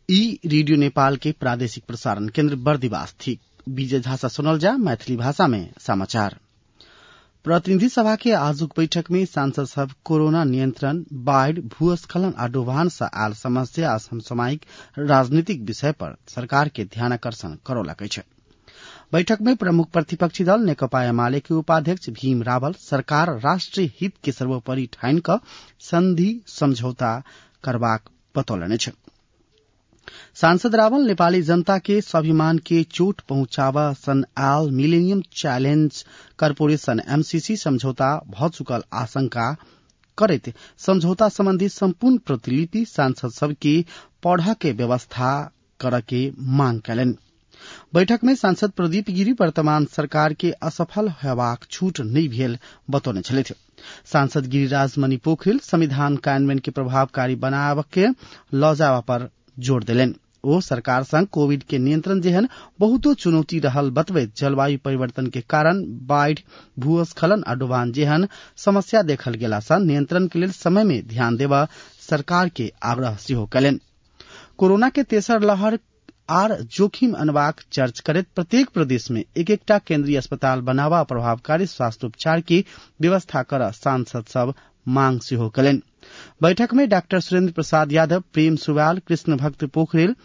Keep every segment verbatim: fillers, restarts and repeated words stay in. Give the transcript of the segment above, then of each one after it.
ई रेडियो नेपाल के प्रादेशिक प्रसारण केन्द्र बर्दिवास थी। विजय झासा सुनल जा मैथिली भाषा में समाचार। प्रतिनिधि सभा के आजुक बैठक में सांसद सब कोरोना नियंत्रण, बाढ़, भूस्खलन आ डुबान से आयल समस्या आ समसामयिक राजनीतिक विषय पर सरकार के ध्यानाकर्षण करौलकै छ। बैठक में प्रमुख प्रतिपक्षी दल नेकपा एमाले के उपाध्यक्ष भीम रावल सरकार राष्ट्रिय हित के सर्वोपरि ठाइन क संधि समझौता करबाक बतौलने छ। सांसद रावल नेपाली जनता के स्वाभिमान के चोट पहुंचावा सन आल मिलेनियम चैलेंज कर्पोरेशन एमसीसी समझौता भ चुकल आशंका करत समझौता संबंधी संपूर्ण प्रतिलिपि सांसद सबके पढ़ के व्यवस्था कर के मांग कलन। बैठक में सांसद प्रदीप गिरी वर्तमान सरकार के असफल हेबाक छूट नहीं भेल बतौने छलथि। सांसद गिरिराज मणि पोखरेल संविधान कार्यान्वयन के प्रभावकारी बनाव के लजावा पर जोड़ देलन। ओ सरकार संग कोविड के नियंत्रण जेहन बहुतो चुनौती रहल बतबैत जलवायु परिवर्तन के कारण बाढ़, भूस्खलन आ डुबान जेहन समस्या देखल गेला सँ नियंत्रण के लेल समय में ध्यान देवा सरकार के आग्रह सेहो कयलनि। कोरोना के तेसर लहर आर जोखिम अनबाक चर्च करत प्रत्येक प्रदेश में एक एकटा केंद्रीय अस्पताल बनावा प्रभावकारी स्वास्थ्य उपचार की व्यवस्था कर सांसद सब मांग सेहो कयलनि। बैठक में डॉक्टर सुरेंद्र प्रसाद यादव, प्रेम सुवाल, कृष्ण भक्त पोखरेल,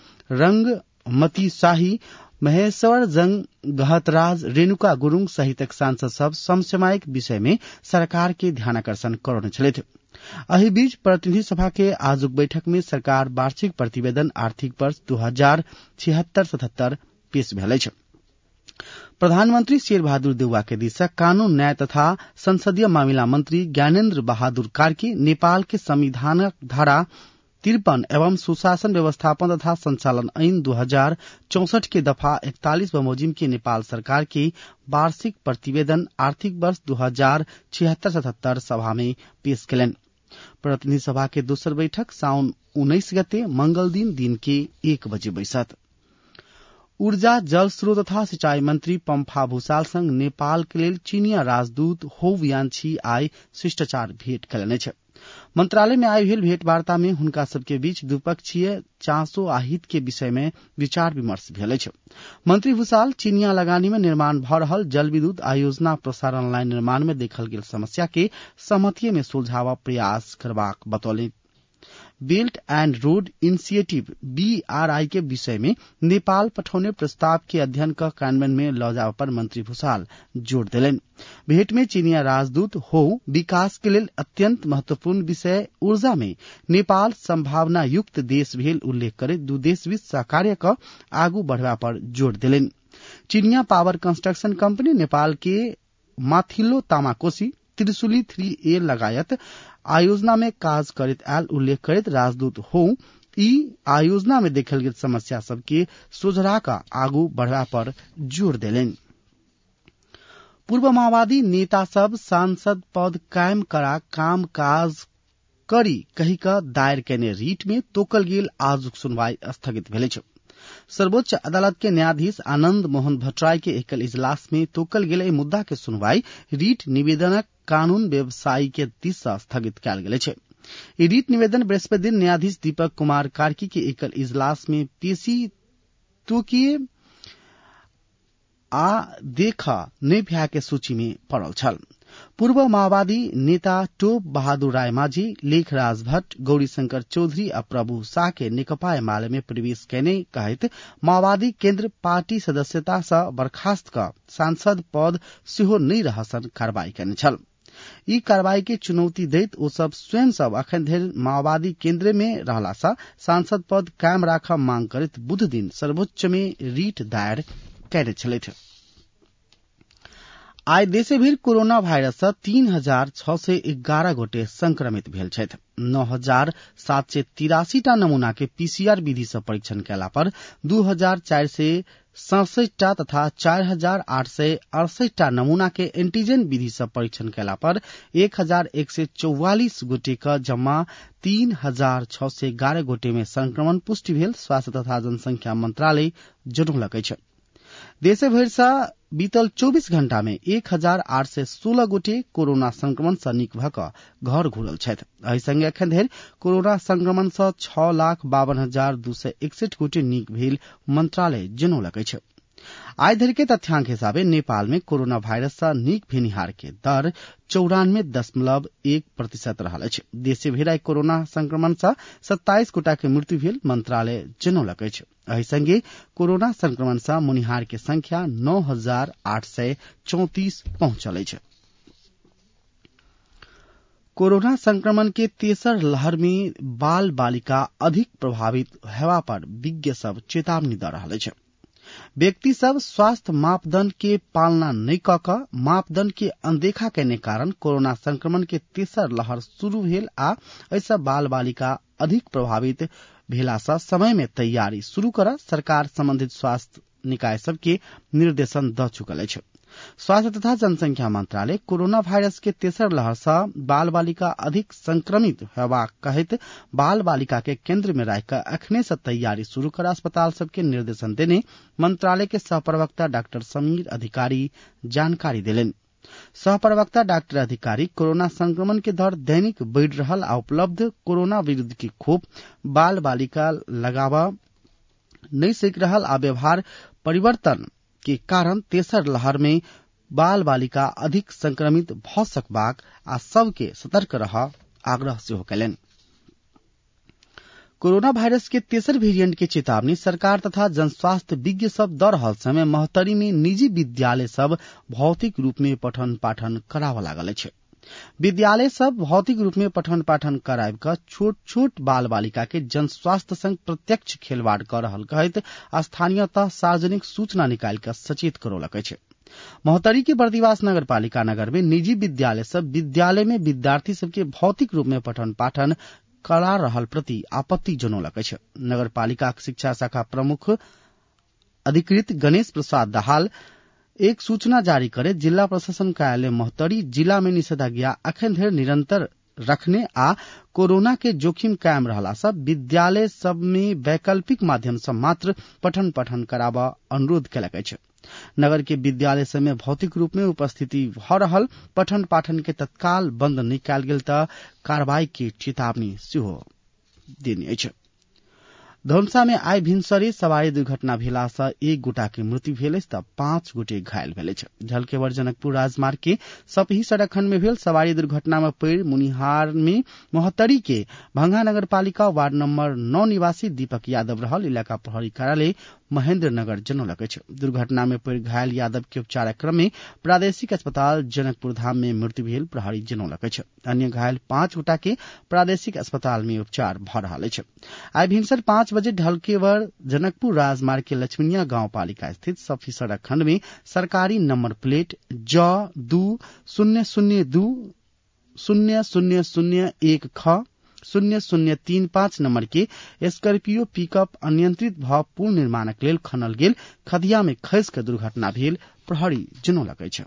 रंगमती शाही, महेश्वर जंग गहतराज, रेणुका गुरुङ सहितक सांसद सब समसामयिक विषय में सरकार के ध्यानाकर्षण करौने छलथि। अही बीच प्रतिनिधि सभा के आजुक बैठक में सरकार वार्षिक प्रतिवेदन आर्थिक वर्ष दू हजार छिहत्तर सतहत्तर पेश भेल अछि। प्रधानमंत्री शेर बहादुर देउवा के दिशा कानून, न्याय तथा संसदीय मामिला मंत्री ज्ञानेन्द्र बहादुर कार्की नेपाल के संविधानक धारा तिरपन एवं सुशासन व्यवस्थापन तथा संचालन ऐन दू हजार चौसठ के दफा इकतालीस बमोजिम की नेपाल सरकार की वार्षिक प्रतिवेदन आर्थिक वर्ष दू हजार छिहत्तर सतहत्तर सभा में पेश कयलनि। प्रतिनिधि सभा के दोसर बैठक साउन उन्नीस गते मंगल दिन दिन के एक बजे बैसत। ऊर्जा, जल स्रोत तथा सिंचाई मंत्री पम्फा भूषाल संग नेपाल के लेल चीनिया राजदूत हो वियान्छी आई शिष्टाचार भेंट कयलनि छ। मंत्रालय में आई भेल भेंटवार्ता में हुनका सबके बीच द्विपक्षीय चासो आ हित के विषय में विचार विमर्श भेल अछि। मंत्री भूषाल चीनिया लगानी में निर्माण भ रहल जल विद्युत आयोजना प्रसारण लाइन निर्माण में देखल गेल समस्या के सहमति में सुलझावा प्रयास करबाक बतौलनि। Belt and road initiative BRI के विषय में नेपाल पठौने प्रस्ताव के अध्ययन का कार्यान्वयन में लौजाव पर मंत्री भूषाल जोड़ दिलन। भेंट में चीनिया राजदूत हो विकास के लिए अत्यंत महत्वपूर्ण विषय ऊर्जा में नेपाल संभावना युक्त देश भेल उल्लेख करे दू देश बीच सहकार्य का आगू बढ़वा पर जोड़ दिलन। चीनिया पावर कंस्ट्रक्शन कंपनी नेपाल के माथिल्लो तामाकोशी, त्रिशुली थ्री ए लगायत आयोजना में काज करित आयल उल्लेख करित राजदूत हो ई आयोजना में देखल गेल समस्या सबके सोझरा का आगू बढ़वा पर जोर देलन। पूर्व माओवादी नेता सब सांसद पद कायम करा काम काज करी कही का दायर कैने रीट में तोकल गेल आजुक सुनवाई स्थगित भेल छ। सर्वोच्च अदालत के न्यायाधीश आनंद मोहन भट्टराय के एकल इजलास में तोकल गेल एहि मुद्दा के सुनवाई रीट निवेदनक कानून व्यवसायी के दिस से स्थगित कयल गेल छै। ई रीट निवेदन बृहस्पति दिन न्यायाधीश दीपक कुमार कार्की के एकल इजलास में पेशी तोकिए आ देखा नै भ्या के सूची में पड़ल छल। पूर्व माओवादी नेता टोप बहादुर राय माझी, लेखराज भट्ट, गौरीशंकर चौधरी आ प्रभु शाह के नेकपा एमाले में प्रवेश कैने कहत माओवादी केन्द्र पार्टी सदस्यता से बर्खास्त का सांसद पद सेहो नहीं रहसन कार्रवाई करने छल। ई कार्रवाई के चुनौती दैत ओ सब स्वयं सब अखन धरि माओवादी केन्द्र में रहला सा सांसद पद कायम राख मांग करत बुध दिन सर्वोच्च में रीट दायर कैने छलथि। आइ देशे भरि कोरोना वायरस से तीन हजार छह सय एगारह गोटे संक्रमित भेल छथि। नौ हजार सात सय तिरासी टा नमूना के पीसीआर विधि से परीक्षण कैला पर दू हजार चार सय सड़सठ टा तथा चार हजार आठ सय अड़सठ टा नमूना के एंटीजन विधि से परीक्षण कैला पर एक हजार एक सय चौवालीस गोटे का जम्मा तीन हजार छह सय ग्यारह गोटे में संक्रमण पुष्टि भेल स्वास्थ्य तथा जनसंख्या मंत्रालय जनौलकै छ। देशे भरि सँ बीतल चौबीस घण्टा में एक हजार आठ सय सोलह गोटे कोरोना संक्रमण सँ नीक भ क घर घुरल छथि। एहि संगे एखन धरि कोरोना संक्रमण सँ छह लाख बावन हजार दू सय एकसठ गोटे नीक भेल मंत्रालय जनौलक अछि। आइ धरि के तथ्यांक हिसाबे नेपाल में कोरोना वायरस सँ नीक भेनिहार के दर चौरानवे दशमलव एक प्रतिशत रहल अछि। देशे भरि कोरोना संक्रमण सँ सत्ताईस गोटा के मृत्यु भेल मंत्रालय जनौलक अछि। एहि संगे कोरोना संक्रमण सँ मुनिहार के संख्या नौ हजार आठ सय चौंतीस पहुंचल अछि। कोरोना संक्रमण के तेसर लहर में बाल बालिका अधिक प्रभावित हेवा पर विज्ञ सब चेतावनी द रहल अछि। व्यक्ति सब स्वास्थ्य मापदंड के पालना नहीं क क मापदंड के अनदेखा करने कारण कोरोना संक्रमण के तेसर लहर शुरू भेल आ ऐसा बाल बालिका अधिक प्रभावित भेला सँ समय में तैयारी शुरू कर सरकार संबंधित स्वास्थ्य निकाय सबके निर्देशन द चुकल अछि। स्वास्थ्य तथा जनसंख्या मंत्रालय कोरोना वायरस के तेसर लहर सँ बाल बालिका अधिक संक्रमित हेबाक कहैत बाल बालिका के केंद्र में राखि क अखने से तैयारी शुरू कर अस्पताल सबके निर्देशन देने मंत्रालय के सहप्रवक्ता डॉक्टर समीर अधिकारी जानकारी देलनि। सहप्रवक्ता डॉक्टर अधिकारी कोरोना संक्रमण के दर दैनिक बढ़ि रहल आ उपलब्ध कोरोना विरुद्ध के खोप बाल बालिका लगावा नहीं सीख रहल आ व्यवहार परिवर्तन के कारण तेसर लहर में बाल बालिका अधिक संक्रमित भ सकबाक आ सबके सतर्क रह आग्रह सेहो कयलनि। कोरोना वायरस के तेसर वेरिएंट के चेतावनी सरकार तथा जनस्वास्थ्य विज्ञ सब द रहल समय महतरी में निजी विद्यालय सब भौतिक रूप में पठन पाठन कराव लागल अछि। विद्यालय सब भौतिक रूप में पठन पाठन कराब क छोट छोट बाल बालिका के जन स्वास्थ्य संग प्रत्यक्ष खेलवाड़ कर रहल कहैत स्थानीयतः सार्वजनिक सूचना निकाल कर सचेत करौलक अछि। महतरी के बर्दिवास नगर पालिका नगर में निजी विद्यालय सब विद्यालय में विद्यार्थी सबके भौतिक रूप में पठन पाठन करा रहल प्रति आपत्ति जनौलक अछि। नगर पालिका शिक्षा शाखा प्रमुख अधिकृत गणेश प्रसाद दाहाल एक सूचना जारी करे जिला प्रशासन कार्यालय महतरी जिला में निषेधाज्ञा अखन धरि निरंतर रखने आ कोरोना के जोखिम कायम रहला सँ विद्यालय सब में वैकल्पिक माध्यम से मात्र पठन पाठन कराबा अनुरोध कयलक अछि। नगर के विद्यालय सब में भौतिक रूप में उपस्थिति भ रहल पठन पाठन के तत्काल बंद नहीं कयल गेल त कार्रवाई के चेतावनी सेहो देने अछि। धनुषा में आइ भिनसरे सवारी दुर्घटना भेला सँ एक गोटा के मृत्यु भेल अछि त पांच गोटे घायल भेल अछि। झलकेवर जनकपुर राजमार्ग के सपही सड़क खंड में भेल सवारी दुर्घटना में पड़ि मुनिहार में मोहतरी के भंगा नगर पालिका वार्ड नंबर नौ निवासी दीपक यादव रहल इलाका प्रहरी कार्यालय महेंद्र नगर जनौलक अछि। दुर्घटना में पड़ि घायल यादव के उपचार क्रम में प्रादेशिक अस्पताल जनकपुर धाम में मृत्यु भेल प्रहरी जनौलक अछि। अन्य घायल पांच गोटा के प्रादेशिक अस्पताल में उपचार भ रहल अछि। आइ भिनसर पांच बजे ढलकेवर जनकपुर राजमार्ग के लक्ष्मीनिया गांव पालिका स्थित सफी सड़क खंड में सरकारी नंबर प्लेट ज दू शून्य शून्य दू शून्य शून्य शून्य एक ख शून्य शून्य तीन पांच नंबर के स्कॉर्पियो पिकअप अनियंत्रित भ पुल निर्माणक लेल खनल गेल खदिया में खसि के दुर्घटना भेल प्रहरी जनौलक अछि।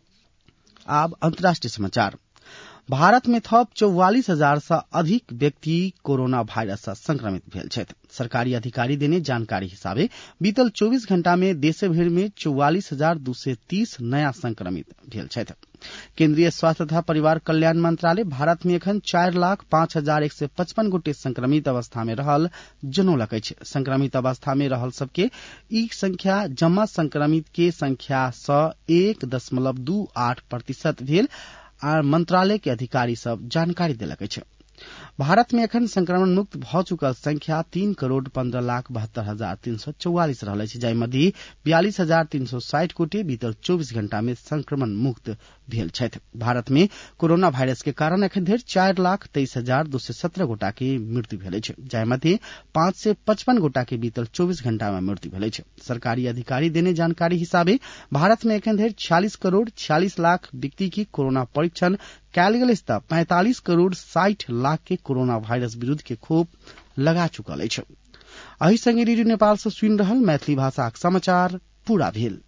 आब अंतर्राष्ट्रीय समाचार। भारत में थप चौवालीस हजार से अधिक व्यक्ति कोरोना वायरस से संक्रमित भेल छथि। सरकारी अधिकारी देने जानकारी हिसाबे बीतल चौबीस घंटा में देशे भर में चौवालीस हजार दू सय तीस नया संक्रमित भेल छथि। केंद्रीय स्वास्थ्य तथा परिवार कल्याण मंत्रालय भारत में एखन चार लाख पांच हजार एक सय पचपन गोटे संक्रमित अवस्था में रहल जनौलक अछि। संक्रमित अवस्था में रहल सबके ई संख्या जमा संक्रमित के संख्या सँ एक दशमलव दू आठ प्रतिशत भेल आ मंत्रालय के अधिकारी सब जानकारी देलक अछि। भारत में एखन संक्रमण मुक्त भ चुकल संख्या तीन करोड़ पंद्रह लाख बहत्तर हजार तीन सौ चौवालीस रहल अछि, जाहि मध्य बयालीस हजार तीन सौ साठि गोटे बीतल चौबीस घंटा में संक्रमण मुक्त भेल छथि। भारत में कोरोना वायरस के कारण एखन धरि चार लाख तेईस हजार दू सय सत्रह गोटा के मृत्यु भेल अछि, जाहि मध्य पांच सय पचपन गोटा के बीतल चौबीस घंटा में मृत्यु भेल अछि। सरकारी अधिकारी देने जानकारी हिसाबे भारत में एखन धरि छियालीस करोड़ छियालीस लाख व्यक्ति की कोरोना परीक्षण कयल गेल अछि, पैंतालीस करोड़ साठि लाख के कोरोना वायरस विरुद्ध के खोप लगा चुकल अछि। एहि संगे रेडियो नेपाल से सुनि रहल मैथिली भाषाक समाचार पूरा भेल।